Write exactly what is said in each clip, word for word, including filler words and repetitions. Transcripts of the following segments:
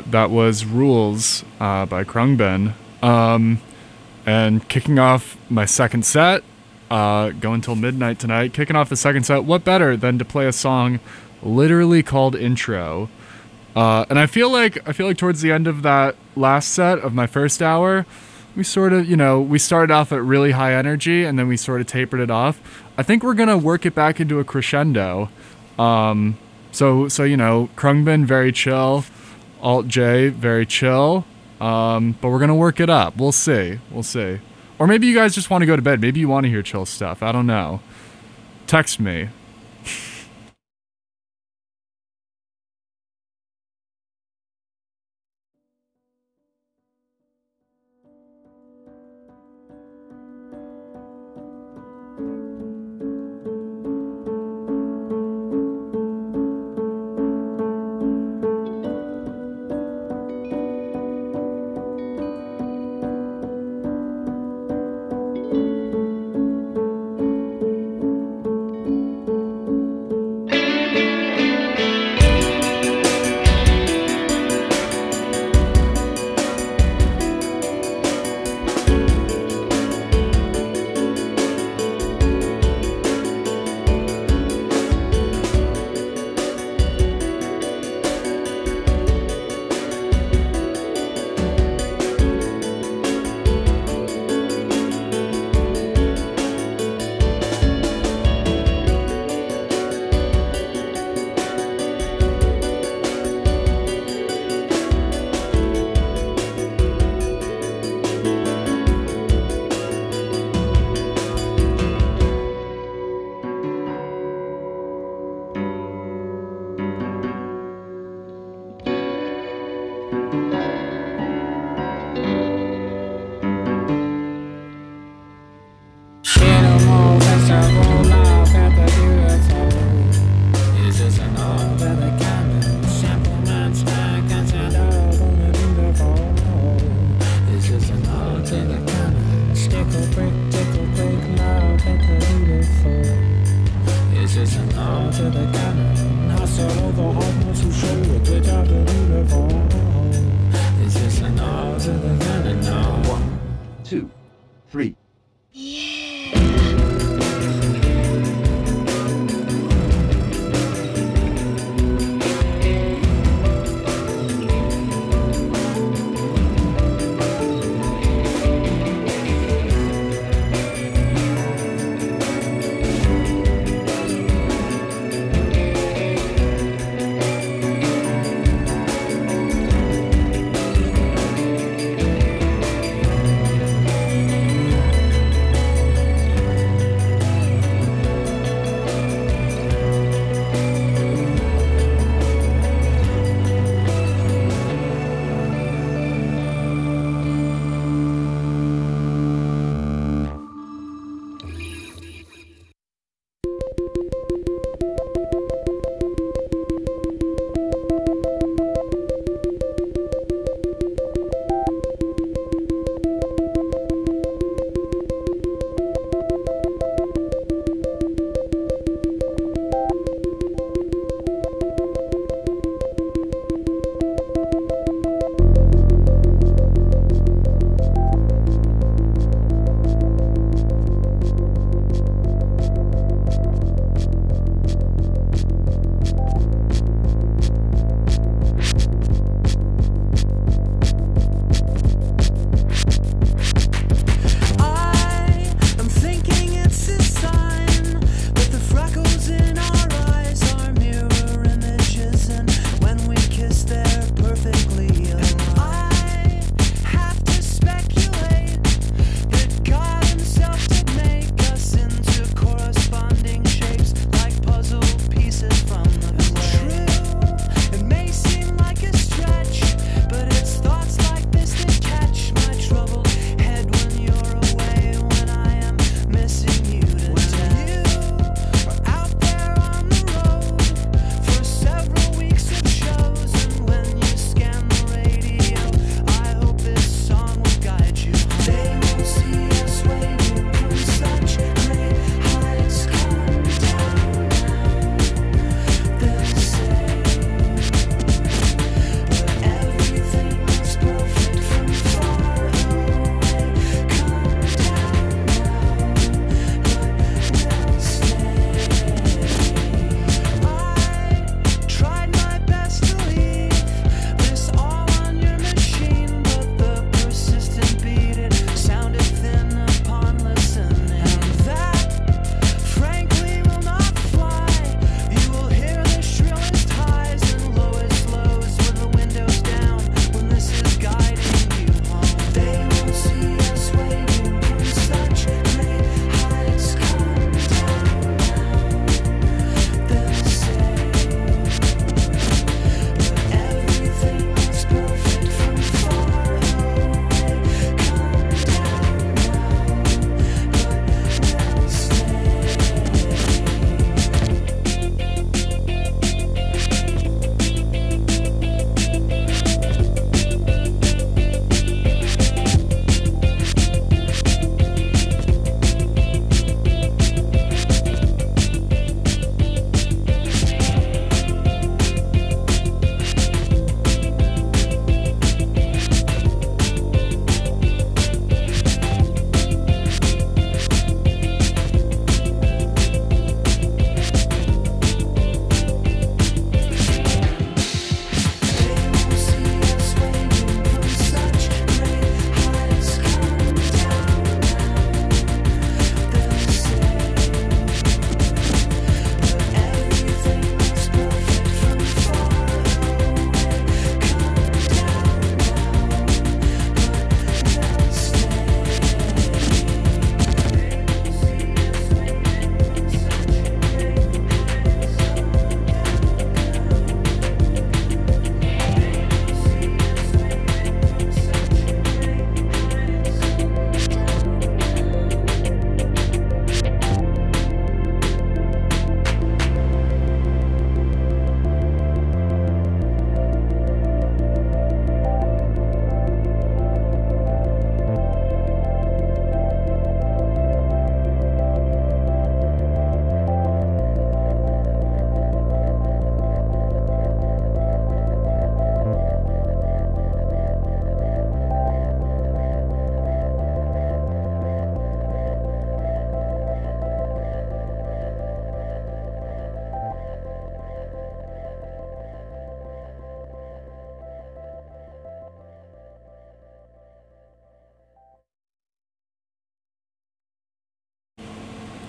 that was Rules uh, by Krungbin. Um, and kicking off my second set, uh, going till midnight tonight, kicking off the second set, what better than to play a song literally called Intro? Uh, and I feel like I feel like towards the end of that last set of my first hour, we sort of, you know, we started off at really high energy and then we sort of tapered it off. I think we're gonna work it back into a crescendo. Um, so so you know, Krungbin very chill, Alt J very chill. Um, but we're gonna work it up. We'll see. We'll see. Or maybe you guys just want to go to bed. Maybe you want to hear chill stuff. I don't know. Text me.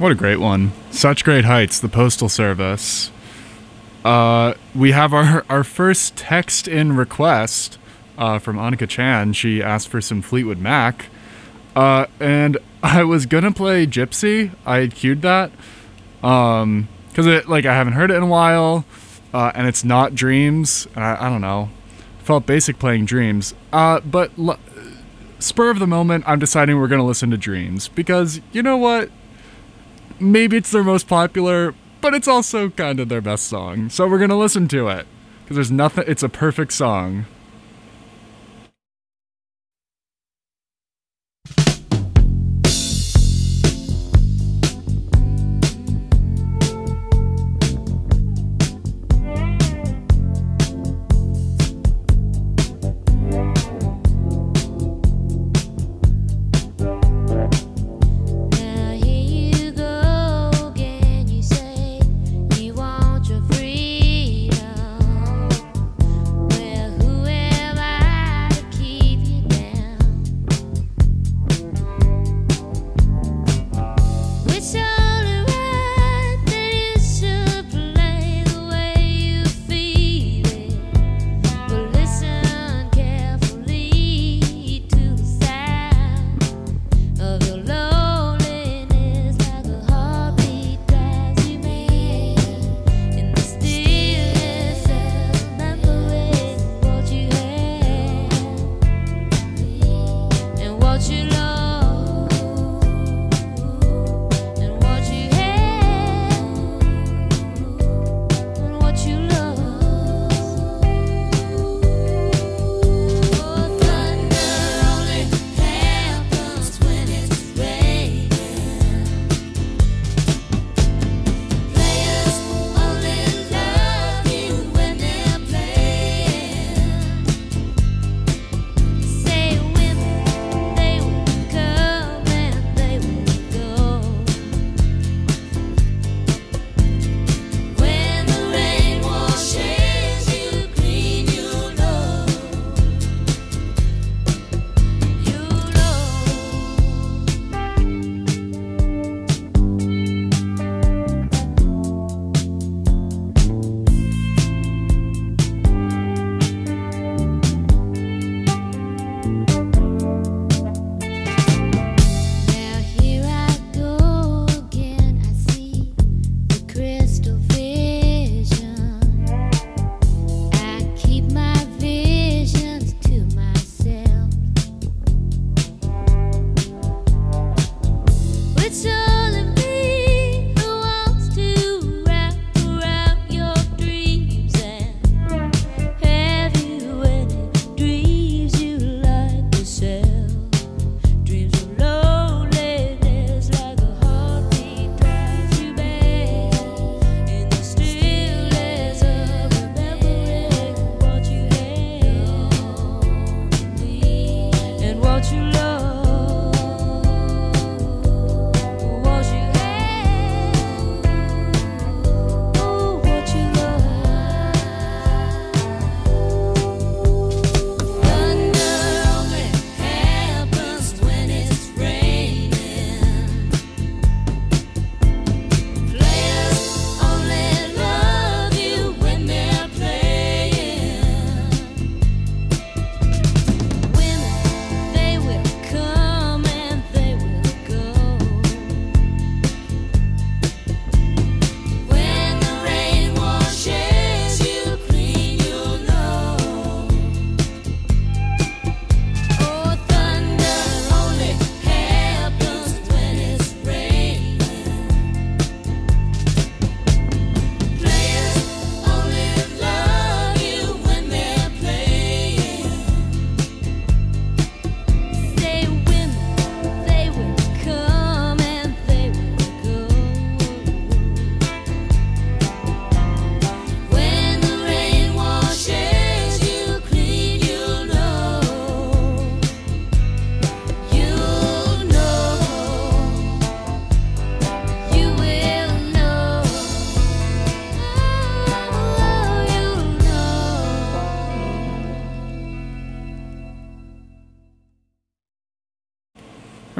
What a great one. Such Great Heights, the Postal Service. Uh, we have our, our first text-in request uh, from Annika Chan. She asked for some Fleetwood Mac. Uh, and I was gonna play Gypsy. I had queued that. Um, cause it, like, I haven't heard it in a while. Uh, and it's not Dreams. I, I don't know. Felt basic playing Dreams. Uh, but l- spur of the moment, I'm deciding we're gonna listen to Dreams. Because, you know what? Maybe it's their most popular, but it's also kind of their best song. So we're gonna listen to it. Because there's nothing, it's a perfect song.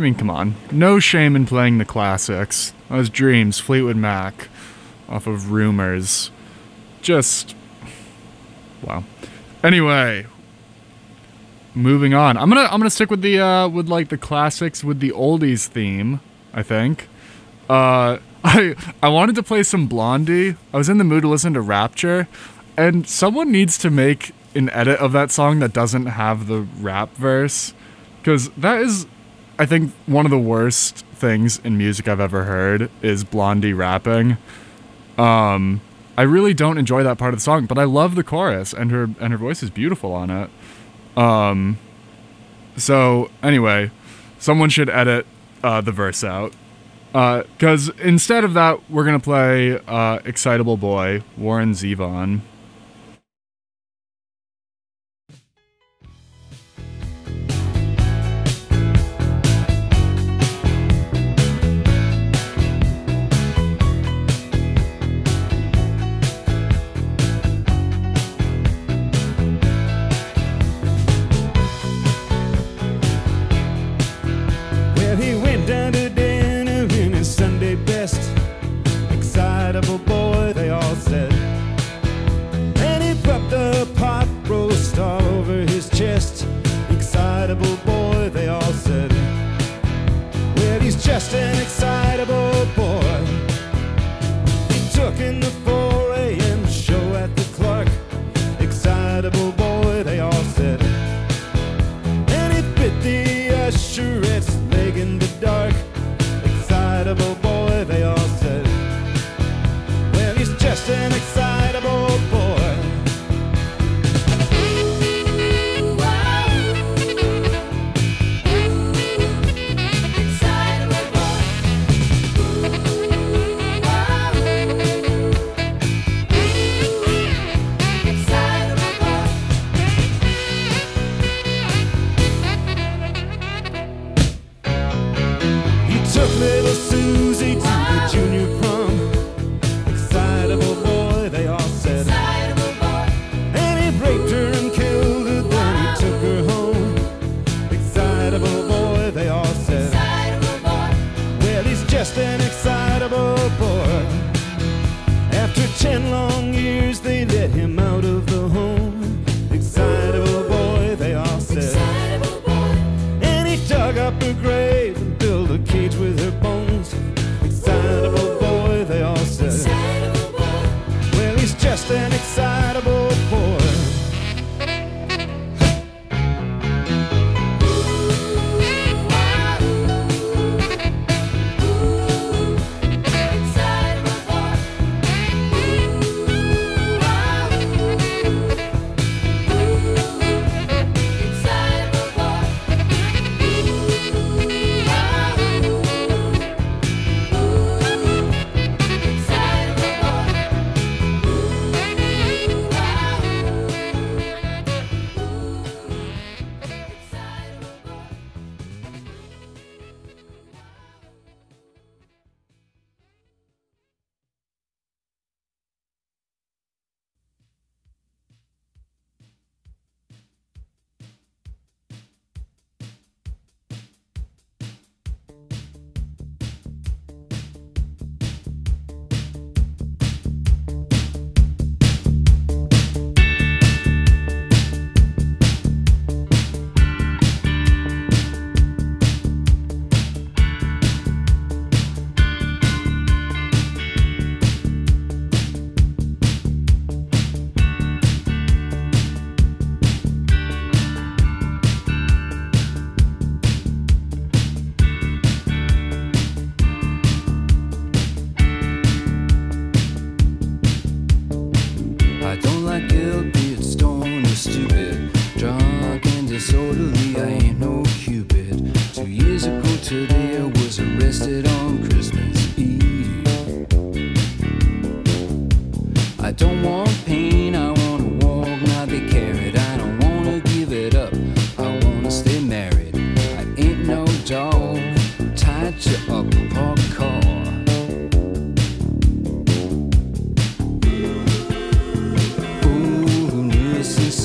I mean, come on. No shame in playing the classics. That was Dreams, Fleetwood Mac, off of Rumors. Just, wow. Anyway, moving on. I'm gonna I'm gonna stick with the uh, with like the classics with the oldies theme. I think. Uh, I I wanted to play some Blondie. I was in the mood to listen to Rapture, and someone needs to make an edit of that song that doesn't have the rap verse, because that is, I think, one of the worst things in music I've ever heard is Blondie rapping. Um, I really don't enjoy that part of the song, but I love the chorus, and her and her voice is beautiful on it. Um, so anyway, someone should edit uh, the verse out. Because uh, instead of that, we're going to play uh, Excitable Boy, Warren Zevon. Excitable boy, they all said. Well, he's just an excitable boy. He took in the four a.m. show at the Clark. Excitable boy, they all said. And he bit the usherette's leg in the dark. Excitable boy, they all said. Well, he's just an excitable boy. Little Susie to the junior prom. Excitable boy, they all said. Excitable boy. And he raped her and killed her, then he took her home. Excitable boy, they all said. Excitable boy. Well, he's just an excitable boy. After ten long years, they let him out of the home. Excitable boy, they all said. Excitable boy. And he dug up her grave and built a cage with her bones. Excitable boy, they all said. Excitable boy. Well, he's just an excitable boy.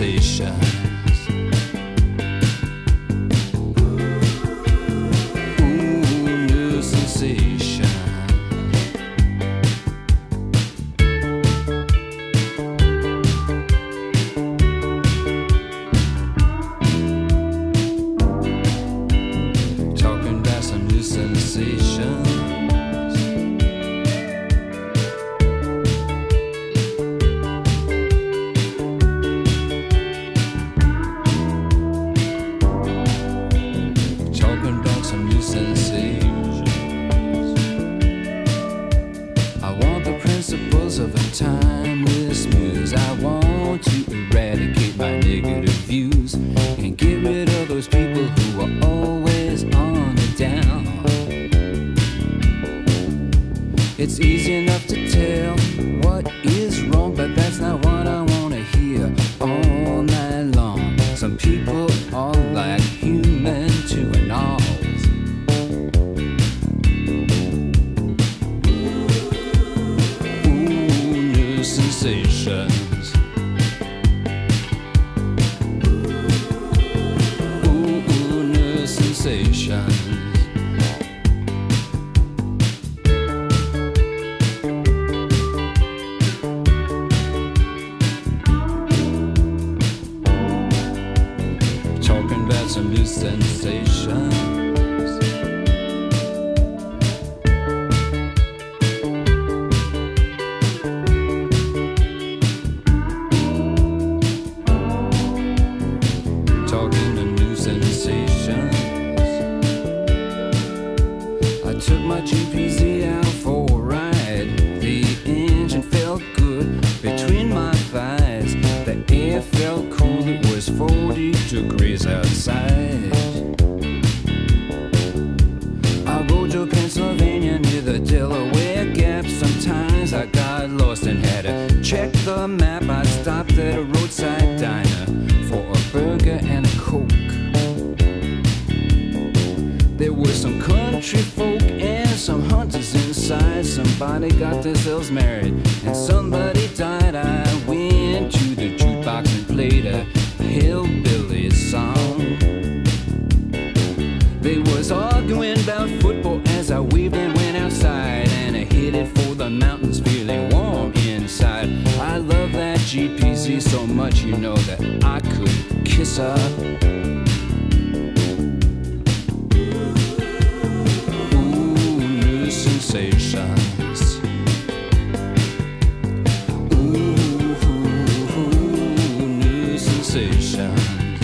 Ooh, It's easy enough to tell what is wrong, but that's not what I wanna hear all night long. Some people are like human to an all. Ooh, new sensations. Ooh, new sensations. Some new sensations. Talking to new sensations. I took my G P Z out for a ride. The engine felt good between my thighs. The air felt cool, it was forty degrees outside. I rode to Pennsylvania near the Delaware Gap. Sometimes I got lost and had to check the map. I stopped at a roadside diner for a burger and a Coke. There were some country folk and some hunters inside. Somebody got themselves married and somebody died. I went to the jukebox and played a hillbilly song. They was arguing about football as I waved and went outside, and I headed for the mountains feeling warm inside. I love that G P Z so much, you know, that I could kiss her. Ooh, new sensations. Ooh, new sensations.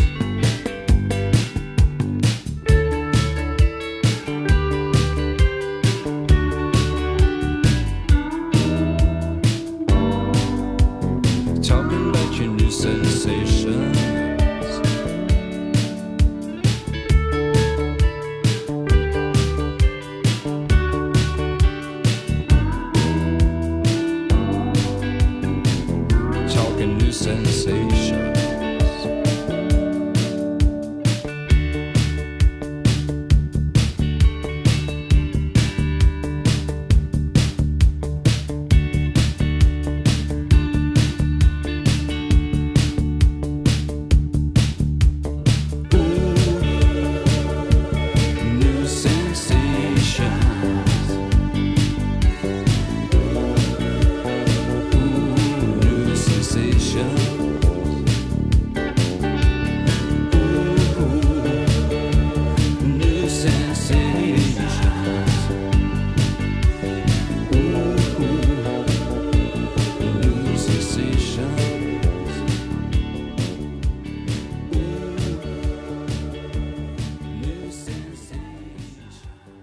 Talking about your new sensations. Talking new sensations. New sensations. Ooh, new sensations. Ooh, new sensations. Ooh, new sensations. New sensations.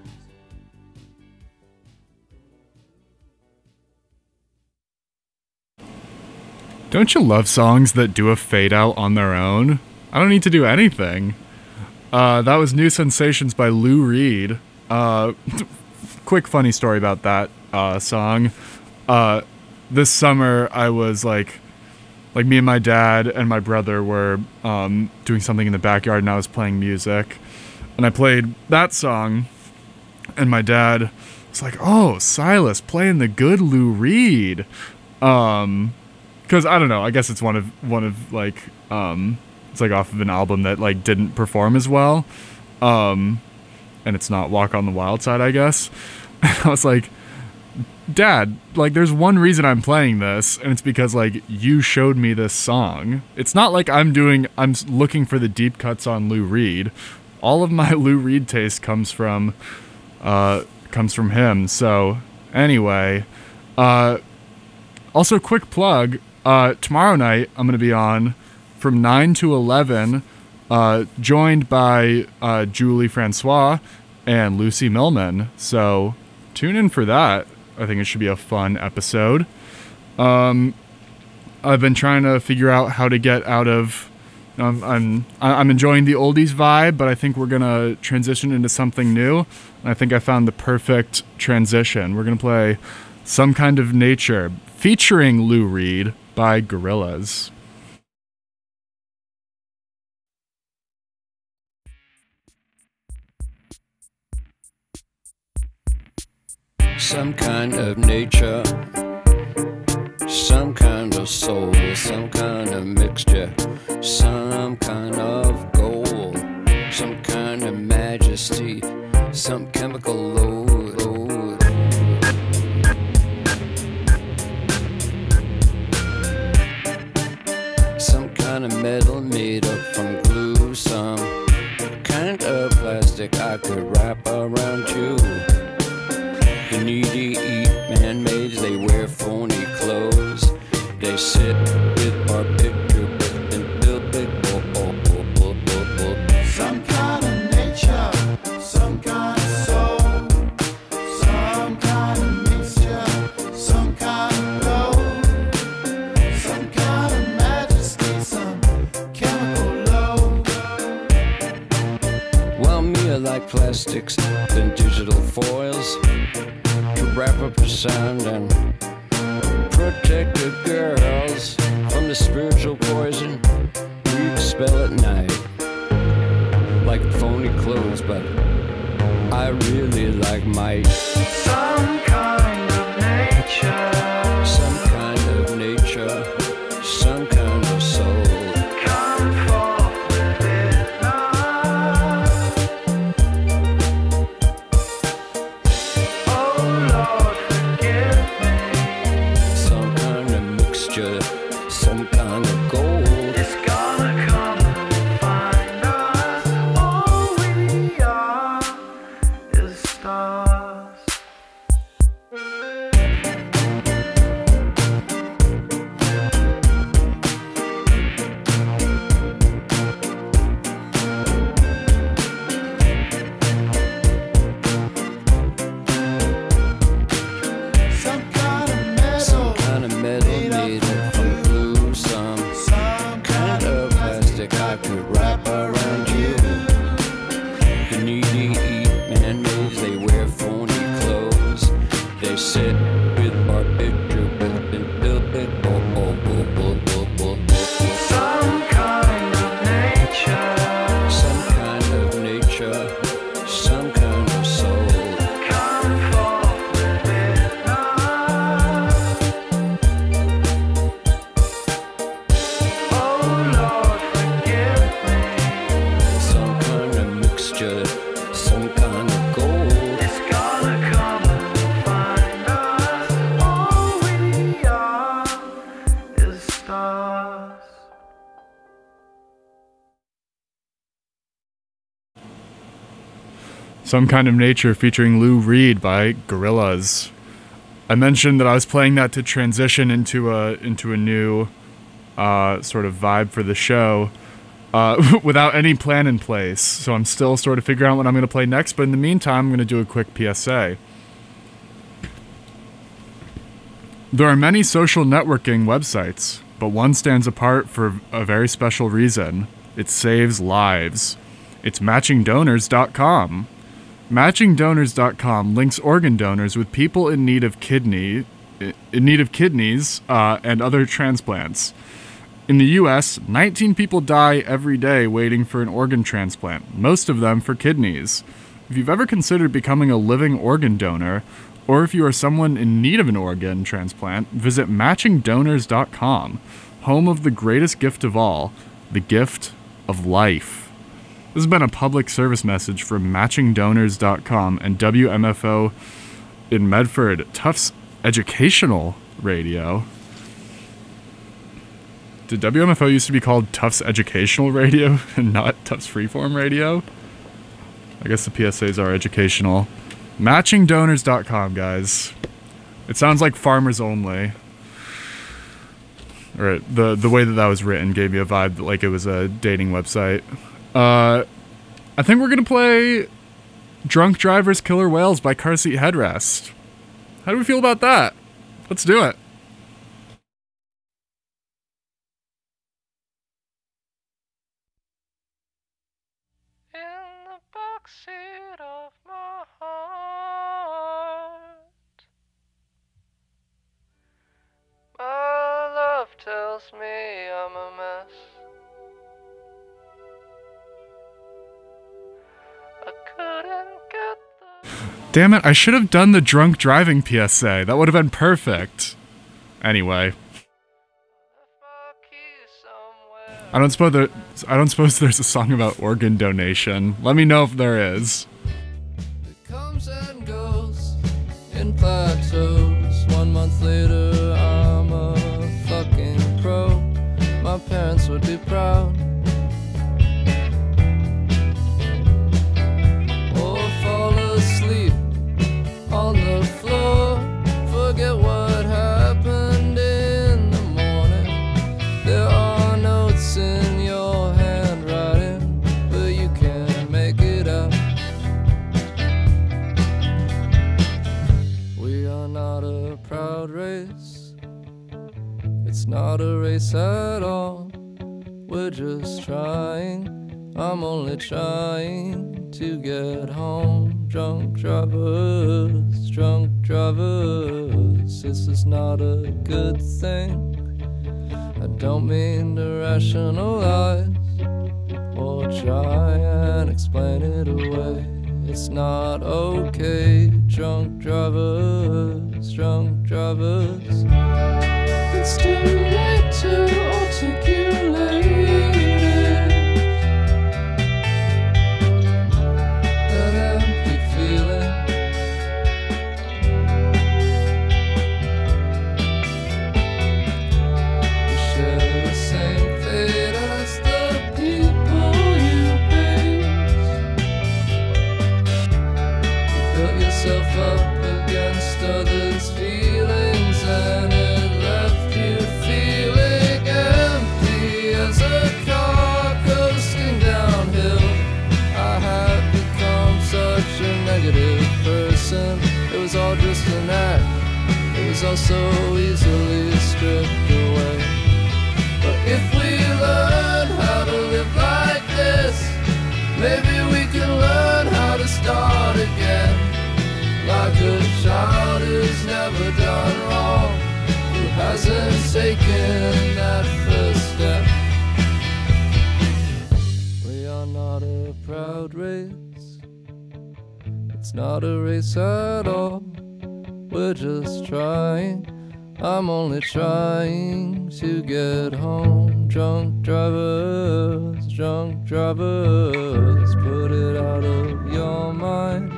Don't you love songs that do a fade out on their own? I don't need to do anything. Uh, that was New Sensations by Lou Reed. Uh, quick funny story about that uh, song. Uh, this summer I was like, like me and my dad and my brother were um, doing something in the backyard, and I was playing music, and I played that song, and my dad was like, "Oh, Silas playing the good Lou Reed." Um, Because I don't know, I guess it's one of one of like um, it's like off of an album that like didn't perform as well, um, and it's not Walk on the Wild Side, I guess. And I was like, Dad, like there's one reason I'm playing this, and it's because like you showed me this song. It's not like I'm doing I'm s- looking for the deep cuts on Lou Reed. All of my Lou Reed taste comes from uh, comes from him. So anyway, uh, also quick plug. Uh, tomorrow night, I'm going to be on from nine to eleven, uh, joined by uh, Julie Francois and Lucy Millman. So tune in for that. I think it should be a fun episode. Um, I've been trying to figure out how to get out of... Um, I'm I'm enjoying the oldies vibe, but I think we're going to transition into something new. And I think I found the perfect transition. We're going to play Some Kind of Nature, featuring Lou Reed by Gorillaz. Some kind of nature, some kind of soul, some kind of mixture, some kind of gold, some kind of majesty, some chemical load, load. Some kind of metal made up from glue, some kind of plastic I could wrap around you. The needy eat man-maids, they wear phony clothes. They sit with our picture and build big oh, oh, oh, oh, oh, oh. Some kind of nature, some kind of soul, some kind of mixture, some kind of gold, some kind of majesty, some chemical load. Well, me, I like plastics and digital foils to wrap up the sound and protect the girls from the spiritual poison we expel at night. Like phony clothes, but I really like might. Some kind of nature, Some kind of nature, some kind of soul. come forth with it now. Oh Lord, forgive me. Some kind of mixture, some kind of gold. It's gonna come and find us. All we are is stars. Some kind of metal, Kind of metal made up from glue, some some kind of plastic I could wrap around you. The needy eat man-maids, they wear phony clothes. They sit with our picture and build it. Oh, oh, oh, oh, oh, oh, oh. some kind of nature. Some kind of nature, some kind of soul. Come forth with it now. Oh Lord, forgive me. Some kind of mixture, some kind of gold. It's gonna come and find us. All we are is stars. Some Kind of Nature featuring Lou Reed by Gorillaz. I mentioned that I was playing that to transition into a into a new uh, sort of vibe for the show uh, without any plan in place. So I'm still sort of figuring out what I'm going to play next. But in the meantime, I'm going to do a quick P S A. There are many social networking websites, but one stands apart for a very special reason. It saves lives. It's matching donors dot com. matching donors dot com links organ donors with people in need of kidney, in need of kidneys uh, and other transplants. In the U S, nineteen people die every day waiting for an organ transplant, most of them for kidneys. If you've ever considered becoming a living organ donor, or if you are someone in need of an organ transplant, visit matching donors dot com, home of the greatest gift of all, the gift of life. This has been a public service message from matching donors dot com and W M F O in Medford, Tufts Educational Radio. Did W M F O used to be called Tufts Educational Radio and not Tufts Freeform Radio? I guess the P S As are educational. matching donors dot com, guys. It sounds like farmers only. Or the the way that that was written gave me a vibe like it was a dating website. Uh, I think we're gonna play Drunk Drivers Killer Whales by Car Seat Headrest. How do we feel about that? Let's do it. In the backseat of my heart, tells me I'm a mess. I couldn't get the Damn it, I should have done the drunk driving P S A. That would have been perfect. Anyway. my keys somewhere. I don't suppose there, I don't suppose there's a song about organ donation. Let me know if there is. It comes and goes in plateaus. One month later, I'm a fucking pro. My parents would be proud. Or fall asleep on the floor. Forget what happened in the morning. There are notes in your handwriting, but you can't make it out. We are not a proud race. It's not a race at all. We're just trying. I'm only trying to get home. Drunk drivers, drunk drivers. This is not a good thing. I don't mean to rationalize or try and explain it away. It's not okay. Drunk drivers, drunk drivers. It's too late to articulate it. That empty feeling. You share the same fate as the people you hate. You built yourself up against others' feelings, and it left you feeling empty as a car coasting downhill. I had become such a negative person. It was all just an act. It was all so easily stripped away. But if we learn how to live like this, maybe we can learn how to start again. Like a child who's never done wrong, who hasn't taken that first step. We are not a proud race. It's not a race at all. We're just trying. I'm only trying to get home. Drunk drivers, drunk drivers. Put it out of your mind.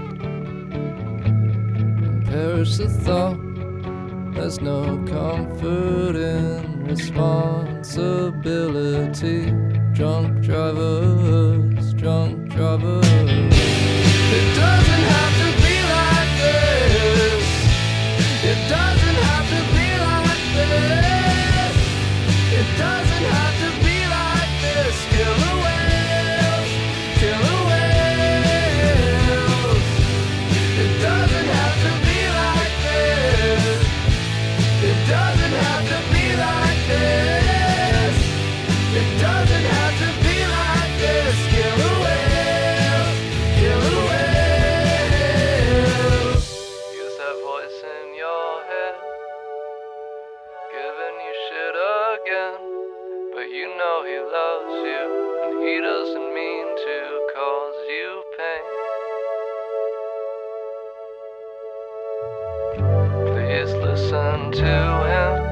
Perish the thought. There's no comfort in responsibility. Drunk drivers, drunk drivers. It doesn't have to be like this. It doesn't have to be like this. It doesn't have to be like this. Killer whales, killer whales. It doesn't have to be like this. It doesn't have to be like this. It doesn't have to be like this. Killer whales, killer whales. Use that voice in your head, giving you shit again. But you know he loves you, and he doesn't mean to cause you pain. Please listen to him.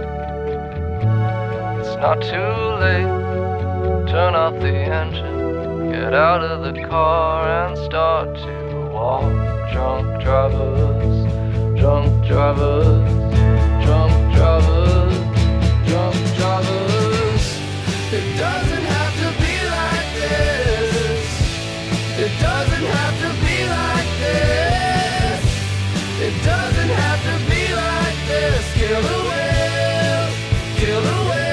It's not too late. Turn off the engine, get out of the car and start to walk. Drunk drivers, drunk drivers, drunk drivers, drunk drivers. It doesn't have to be like this. It doesn't have to be like this. It doesn't have to be like this. Killer whales, killer whales.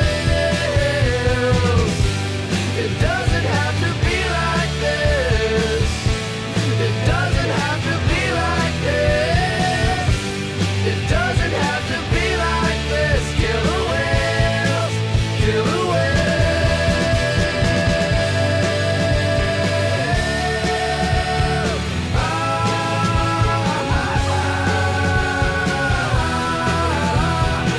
It doesn't have to be like this. It doesn't have to be like this. It doesn't have to be like this. Killer whales, killer whales. Ah, ah, ah, ah.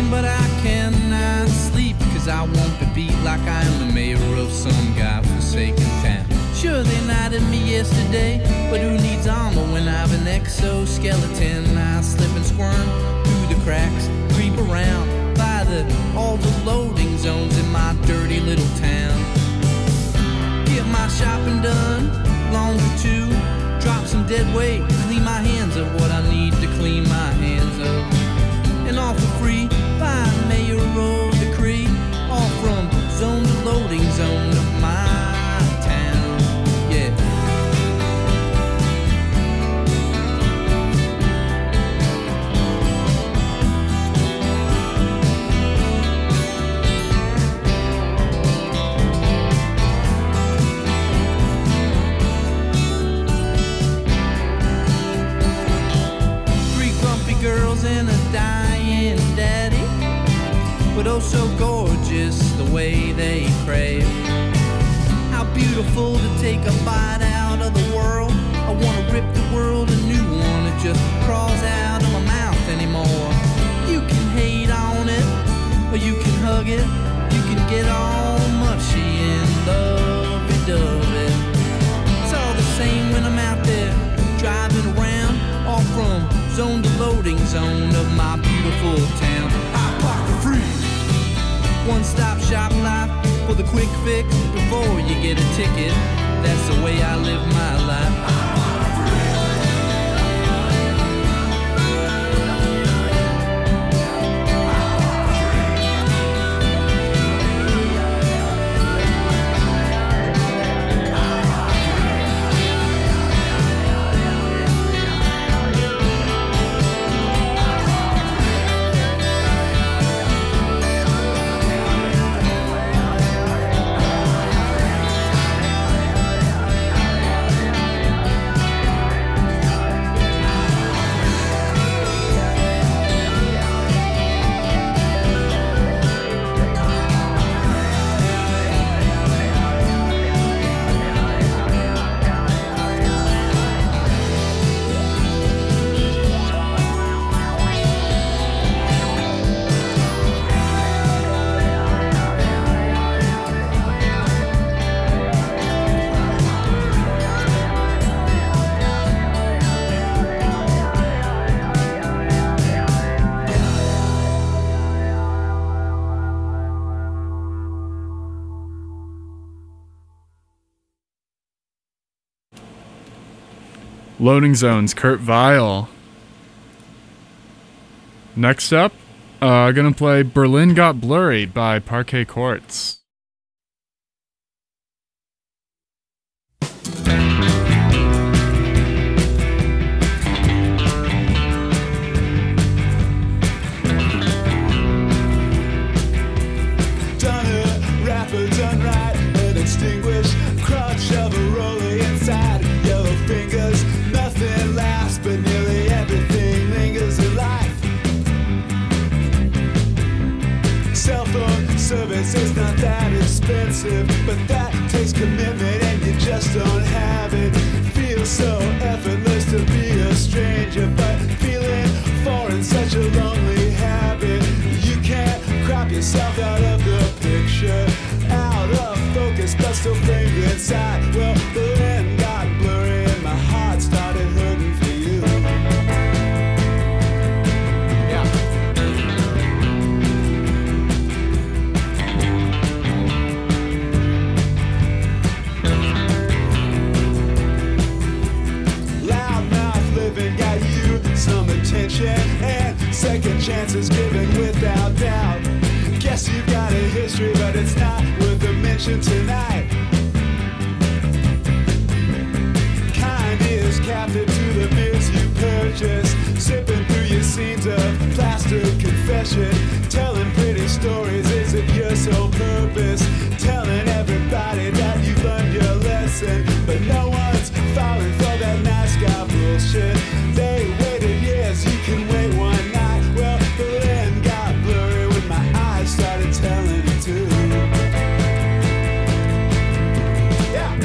dreaming, but I cannot sleep, cause I won't be beat like I am the mayor of some godforsaken town. Sure, they knighted me yesterday, but who needs armor when I've an exoskeleton? I slip and squirm through the cracks, creep around by the all the loading zones in my dirty little town. Get my shopping done, long for two, drop some dead weight, clean my hands of what I need to clean my hands of, and all for free by mayoral decree, all from zone to loading zone of my town. Yeah. Girls and a dying daddy, but oh so gorgeous the way they crave. How beautiful to take a bite out of the world. I wanna rip the world a new one. It just crawls out of my mouth anymore. You can hate on it, or you can hug it. You can get all mushy and lovey-dovey. It's all the same when I'm out there driving around, all from zone to loading zone of my beautiful town. I park for free. One-stop shop life for the quick fix before you get a ticket. That's the way I live my life. I park for free. Loading Zones, Kurt Vile. Next up, uh, gonna play Berlin Got Blurry by Parquet Courts. Done it, rapper done right, an extinguished crutch of a roller inside. Yellow fingers, nothing lasts, but nearly everything lingers in life. Cell phone service is not that expensive, but that takes commitment and you just don't have it. Feels so effortless to be a stranger, but feeling foreign, such a lonely habit. You can't crop yourself out of the picture, out of focus, but still framed inside. Well, the land got blurry and my heart started hurting for you. Yeah. Loudmouth living got you some attention, and second chances given without doubt. Guess you've got a history, but it's not worth a mention tonight. Kind is captive to the beers you purchase, sipping through your scenes of plaster confession, telling pretty stories isn't your sole purpose, telling everybody that you've learned your lesson, but no one's falling for that nice guy bullshit. They waited years, you can wait one night. Well, the land got blurry when my eyes started telling it too. Yeah.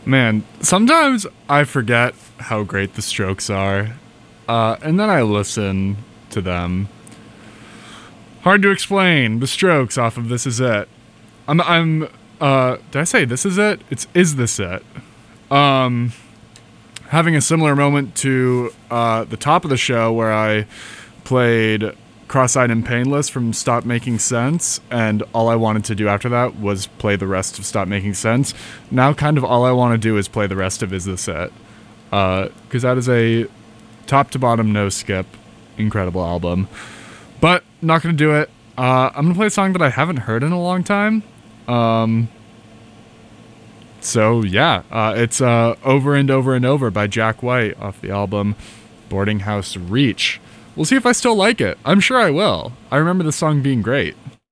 Man, sometimes I forget how great the Strokes are, uh, and then I listen to them. Hard to explain. The Strokes off of This Is It. I'm, I'm, uh, did I say This Is It? It's Is This It? Um, having a similar moment to, uh, the top of the show where I played Cross-Eyed and Painless from Stop Making Sense, and all I wanted to do after that was play the rest of Stop Making Sense. Now kind of all I want to do is play the rest of Is This It? Uh, because that is a top to bottom, no skip, incredible album. But not going to do it. Uh, I'm going to play a song that I haven't heard in a long time. Um, so yeah, uh, it's uh, Over and Over and Over by Jack White off the album Boarding House Reach. We'll see if I still like it. I'm sure I will. I remember the song being great.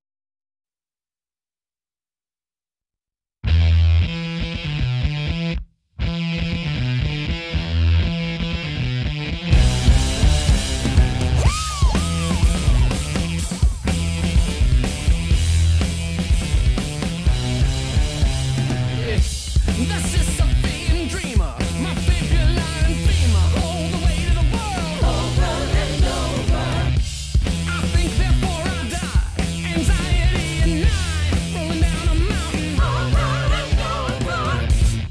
This is something dreamer, my favorite line dreamer, all the way to the world, over and over. I think therefore I die, anxiety and night, rolling down a mountain, over and over.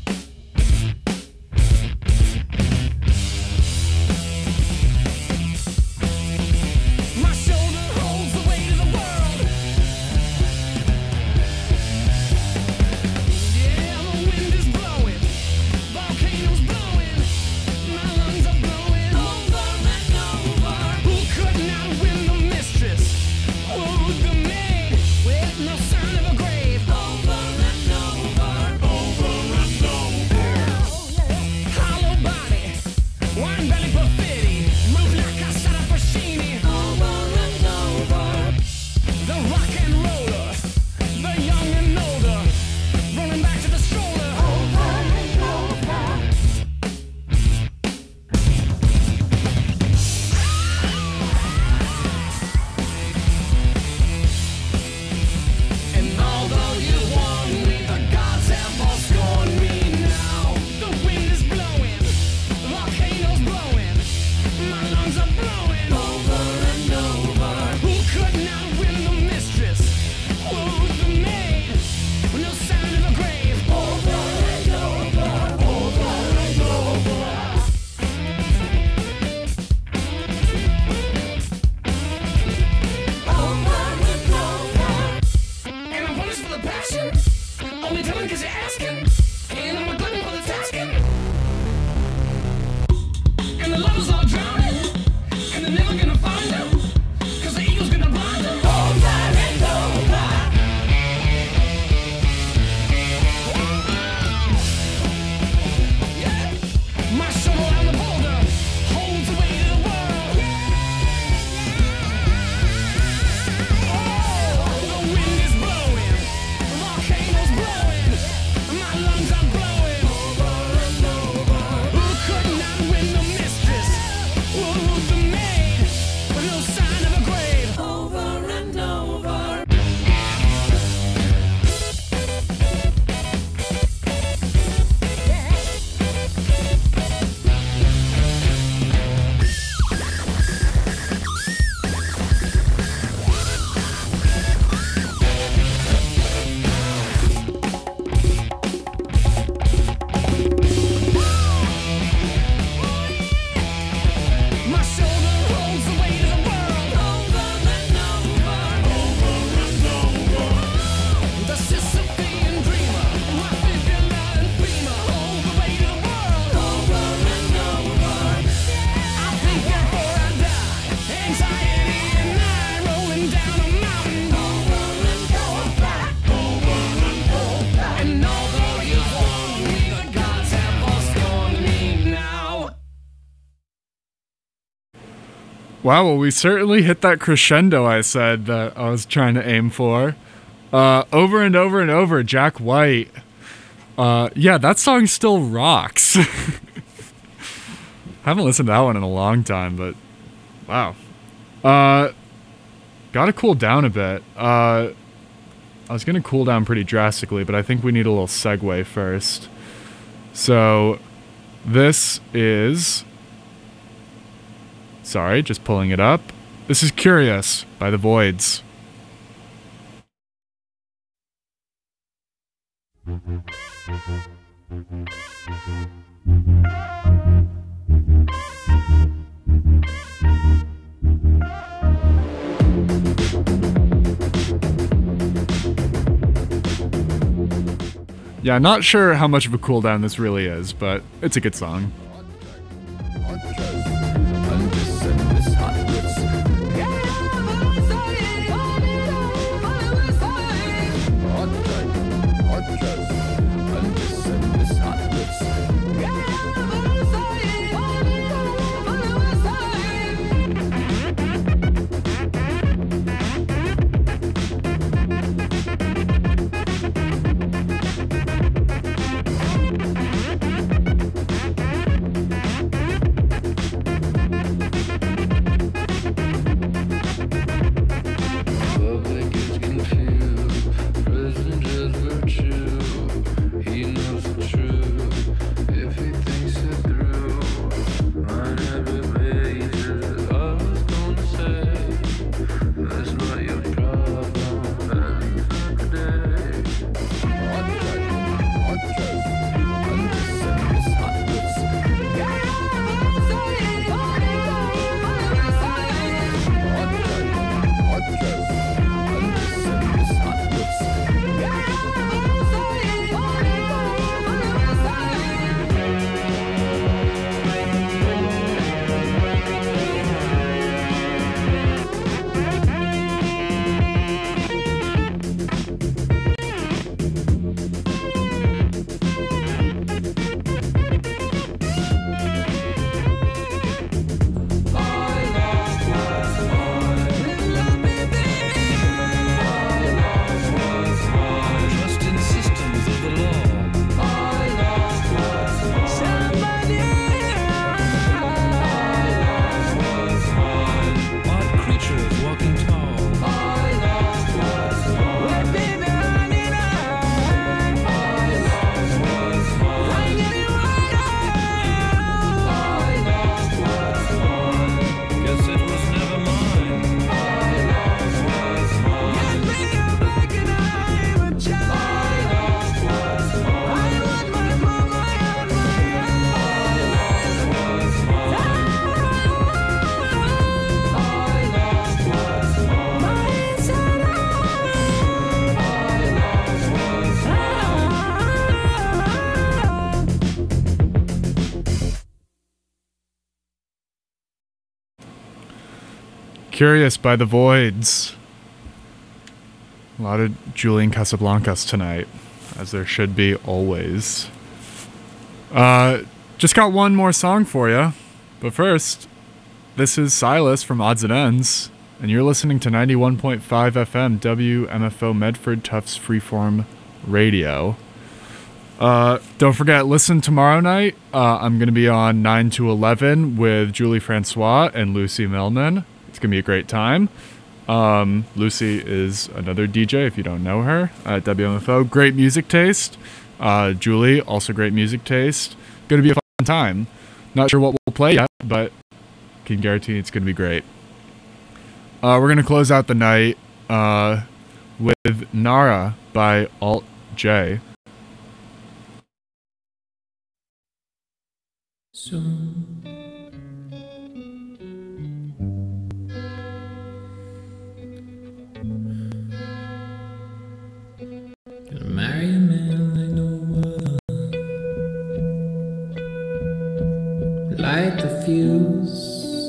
My shoulder holds the weight of the world. Yeah, the wind is blowing, volcanoes blowing, my lungs are blowing over and over. Who could not win the mistress? Wooed the maid with no sign of a grave. Over and over, over and over. Hollow body, wine belly perfidy, move like a shot of Puccini. Over and over. The rock and roller, the young and older, rolling back to the stroller. Over and over. And although you warned me, the gods have all scorned me now. The wind is blowing, volcanoes blowing, my lungs are blowing over and over. Who could not win the mistress? Wooed the maid with no sign of a grave. Over and over, over and over. Over and over. And I'm punished for the passion, only telling 'cause you're asking. And I'm a glutton for the tasking. And the lovers are drowning, and they're never gonna find them, 'cause the eagle's gonna blind them. Over and over. Yeah. My shovel on the boulder holds the weight of the world. Oh, the wind is blowing, the volcanoes blowing, my lungs are blowing over and over. Who could not win the mistress? Wooed the maid with no sign of a grave. Over and over. My shoulder holds the weight of the world. Over and over. Over and over. The Sisyphean dreamer, my fibula and femur, hold the weight of the world. Over and over. I think before I die, anxiety and night, rolling down a mountain. Over and over. Over and over. And although you warned me, the gods have all scorned me now. Wow, well, we certainly hit that crescendo I said that I was trying to aim for. Uh, over and over and over, Jack White. Uh, yeah, that song still rocks. Haven't listened to that one in a long time, but wow. Uh, gotta cool down a bit. Uh, I was gonna cool down pretty drastically, but I think we need a little segue first. So this is, sorry, just pulling it up. This is Curious by The Voids. Yeah, not sure how much of a cooldown this really is, but it's a good song. Public is confused, President just virtue. He knows the truth if he thinks it through. On every page is I was gonna say, that's not your problem, and not today. Hot track, hot track, understand this hot lips. Hot track, hot track. Trusting systems of the law. Odd creatures walking tall. Guess it was never mine. Curious by The Voids. A lot of Julian Casablancas tonight, as there should be always. Uh, just got one more song for you, but first, this is Silas from Odds and Ends, and you're listening to ninety-one point five F M W M F O Medford Tufts Freeform Radio. Uh, don't forget, listen tomorrow night. Uh, I'm going to be on nine to eleven with Julie Francois and Lucy Millman. It's going to be a great time. Um, Lucy is another D J, if you don't know her, at W M F O. Great music taste. Uh, Julie, also great music taste. Going to be a fun time. Not sure what we'll play yet, but can guarantee it's going to be great. Uh, we're going to close out the night uh, with Nara by Alt J. Soon. Gonna marry a man like no other. Light the fuse.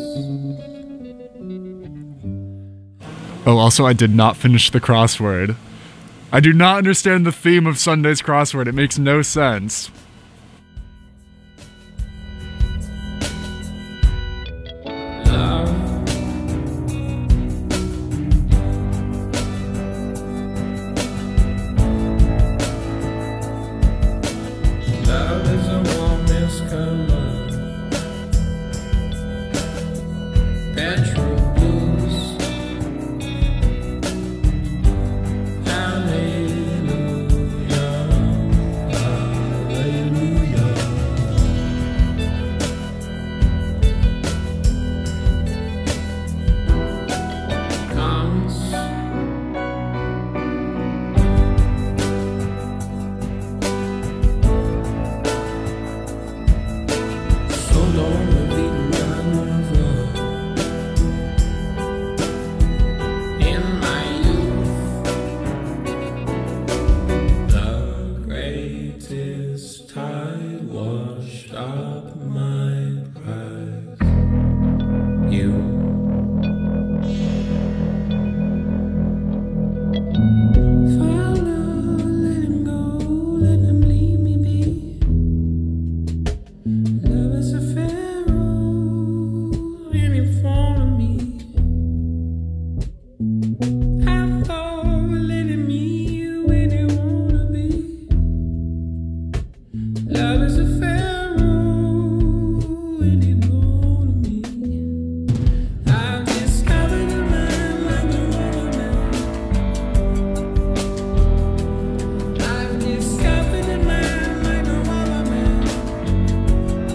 Oh, also, I did not finish the crossword. I do not understand the theme of Sunday's crossword. It makes no sense. Hallelujah. stop my